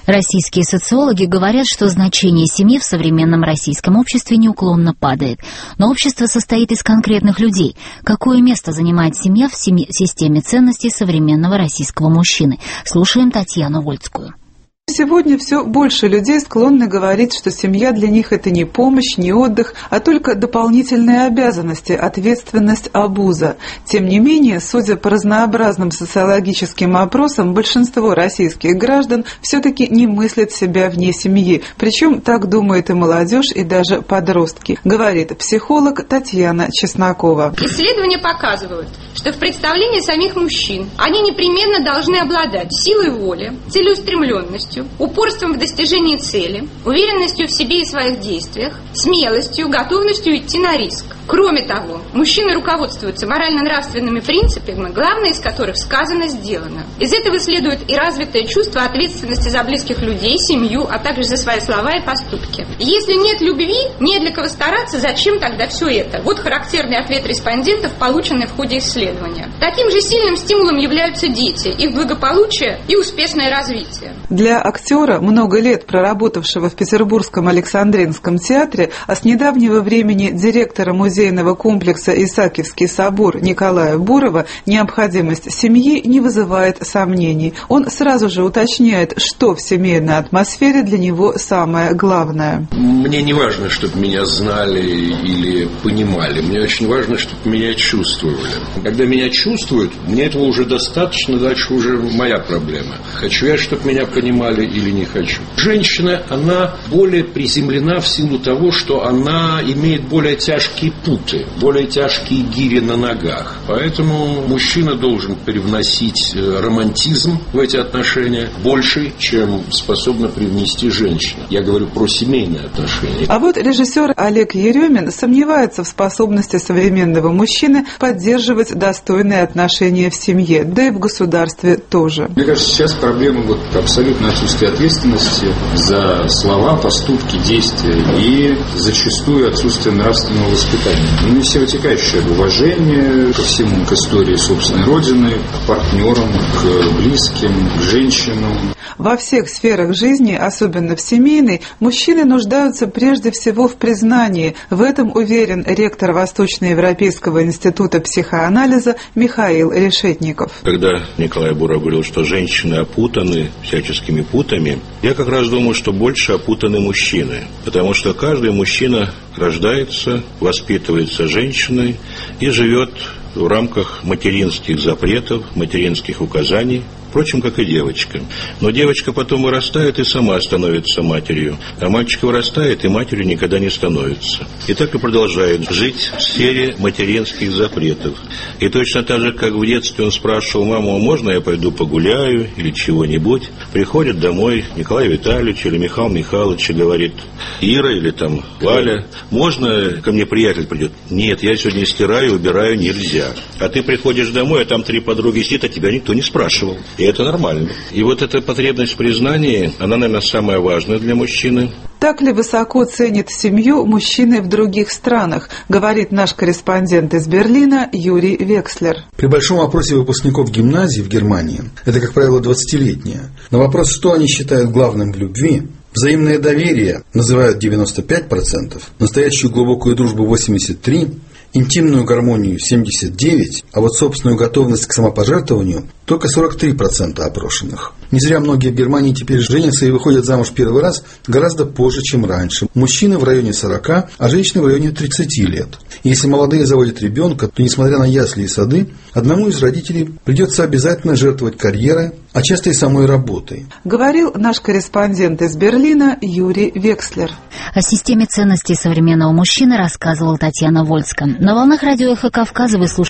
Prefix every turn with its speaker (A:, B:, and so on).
A: Российские социологи говорят, что значение семьи в современном российском обществе неуклонно падает. Но общество состоит из конкретных людей. Какое место занимает семья в системе ценностей современного российского мужчины? Слушаем Татьяну Вольскую.
B: Сегодня все больше людей склонны говорить, что семья для них – это не помощь, не отдых, а только дополнительные обязанности, ответственность, обуза. Тем не менее, судя по разнообразным социологическим опросам, большинство российских граждан все-таки не мыслят себя вне семьи. Причем так думает и молодежь, и даже подростки, говорит психолог Татьяна Чеснокова.
C: Исследования показывают, что в представлении самих мужчин они непременно должны обладать силой воли, целеустремленностью, упорством в достижении цели, уверенностью в себе и своих действиях, смелостью, готовностью идти на риск. Кроме того, мужчины руководствуются морально-нравственными принципами, главное из которых сказано, сделано. Из этого следует и развитое чувство ответственности за близких людей, семью, а также за свои слова и поступки. Если нет любви, не для кого стараться, зачем тогда все это? Вот характерный ответ респондентов, полученный в ходе исследования. Таким же сильным стимулом являются дети, их благополучие и успешное развитие.
B: Для актера, много лет проработавшего в Петербургском Александринском театре, а с недавнего времени директора музейного комплекса «Исаакиевский собор» Николая Бурова, необходимость семьи не вызывает сомнений. Он сразу же уточняет, что в семейной атмосфере для него самое главное.
D: Мне не важно, чтобы меня знали или понимали. Мне очень важно, чтобы меня чувствовали. Когда меня чувствуют, мне этого уже достаточно, дальше уже моя проблема. Хочу я, чтобы меня понимали или не хочу. Женщина, она более приземлена в силу того, что она имеет более тяжкие путы, более тяжкие гири на ногах. Поэтому мужчина должен привносить романтизм в эти отношения больше, чем способна привнести женщина. Я говорю про семейные отношения.
B: А вот режиссер Олег Еремин сомневается в способности современного мужчины поддерживать достойные отношения в семье, да и в государстве тоже.
E: Мне кажется, сейчас проблема абсолютно отсутствие ответственности за слова, поступки, действия и зачастую отсутствие нравственного воспитания. И все вытекающее уважение ко всему, к истории собственной родины, к партнерам, к близким, к женщинам.
B: Во всех сферах жизни, особенно в семейной, мужчины нуждаются прежде всего в признании. В этом уверен ректор Восточноевропейского института психоанализа Михаил Решетников.
F: Когда Николай Буров говорил, что женщины опутаны всяческими путами, я как раз думаю, что больше опутаны мужчины. Потому что каждый мужчина рождается, воспитывается женщиной и живет в рамках материнских запретов, материнских указаний, впрочем, как и девочка. Но девочка потом вырастает и сама становится матерью, а мальчик вырастает и матерью никогда не становится. И так и продолжает жить в сфере материнских запретов. И точно так же, как в детстве он спрашивал маму: можно я пойду погуляю или чего-нибудь? Приходит домой Николай Витальевич или Михаил Михайлович и говорит: Ира или там Валя, можно ко мне приятель придет? Нет, я сегодня стираю, убираю, нельзя. А ты приходишь домой, а там 3 подруги сидят, а тебя никто не спрашивал. И это нормально. И вот эта потребность в признании, она, наверное, самая важная для мужчины.
B: Так ли высоко ценит семью мужчины в других странах, говорит наш корреспондент из Берлина Юрий Векслер.
G: При большом опросе выпускников гимназий в Германии, это, как правило, 20-летние, на вопрос, что они считают главным в любви, взаимное доверие называют 95%, настоящую глубокую дружбу 83%, интимную гармонию 79%, а вот собственную готовность к самопожертвованию только 43% опрошенных. Не зря многие в Германии теперь женятся и выходят замуж первый раз гораздо позже, чем раньше. Мужчины в районе 40, а женщины в районе 30 лет. Если молодые заводят ребенка, то, несмотря на ясли и сады, одному из родителей придется обязательно жертвовать карьерой, а часто и самой работой.
B: Говорил наш корреспондент из Берлина Юрий Векслер.
A: О системе ценностей современного мужчины рассказывал Татьяна Вольская. На волнах радио «Эхо Кавказа» вы слушаете